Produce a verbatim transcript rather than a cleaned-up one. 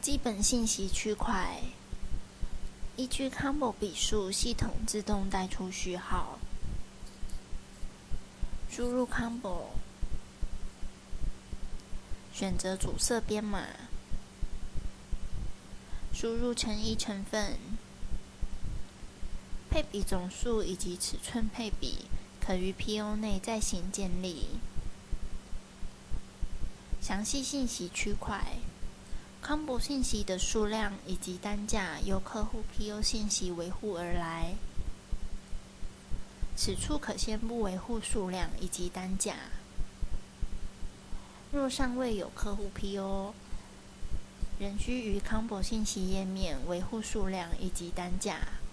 基本信息区块依据 Combo 笔数，系统自动带出序号。输入 Combo， 选择主色编码，输入成衣成分、配比总数以及尺寸配比，可于 P O 内再行建立。详细信息区块。Combo 信息的数量以及单价由客户 P O 信息维护而来，此处可先不维护数量以及单价。若尚未有客户 P O， 仍需于 Combo 信息页面维护数量以及单价。